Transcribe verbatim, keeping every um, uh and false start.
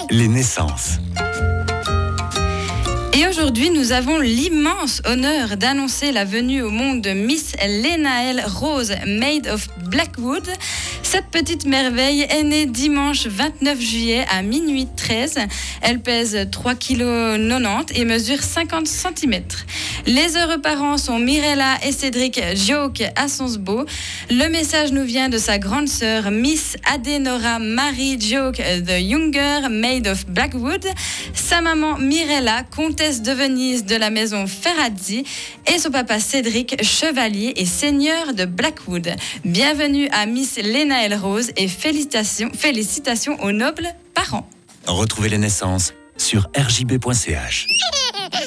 Les naissances. Et aujourd'hui, nous avons l'immense honneur d'annoncer la venue au monde de Miss Lenaëlle Rose, Maid of Blackwood. Cette petite merveille est née dimanche vingt-neuf juillet à minuit treize. Elle pèse trois virgule quatre-vingt-dix kilos et mesure cinquante centimètres. Les heureux parents sont Mirella et Cédric Joke Assonsbo. Le message nous vient de sa grande sœur Miss Adenora Marie Joke the Younger, Maid of Blackwood. Sa maman Mirella, comtesse de Venise de la maison Ferrazzi, et son papa Cédric, chevalier et seigneur de Blackwood. Bienvenue à Miss Lenaëlle Rose et félicitations, félicitations aux nobles parents. Retrouvez les naissances sur r j b point c h.